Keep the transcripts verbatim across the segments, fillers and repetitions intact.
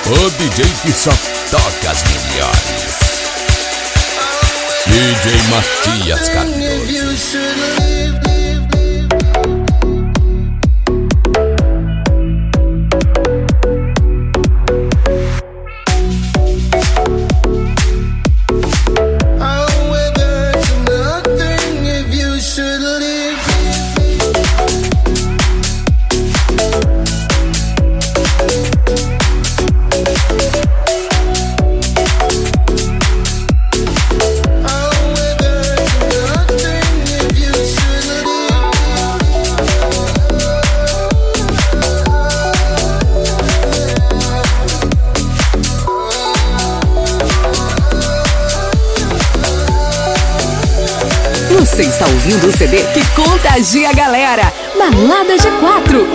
O D J que só toca as melhores. D J Matias Cardoso. Você está ouvindo o C D que contagia a galera. Balada G quatro.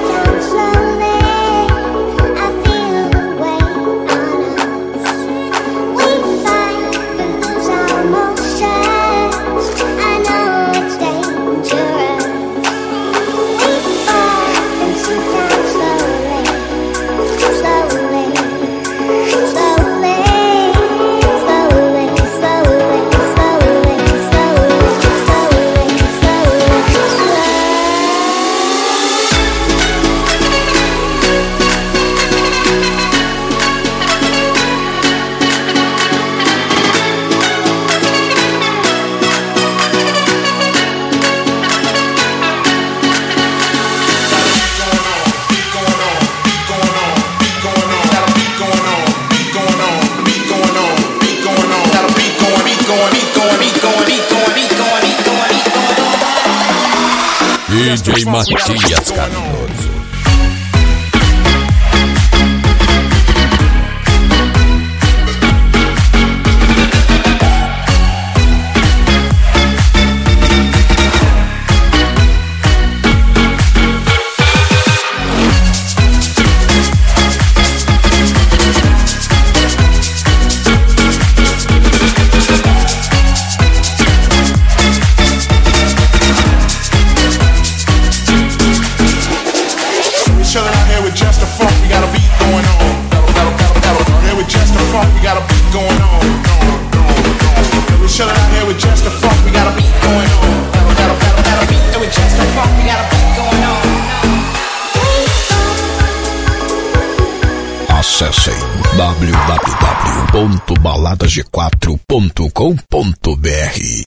D J Matias Cardoso. Acessem w w w ponto balada g quatro ponto com ponto b r.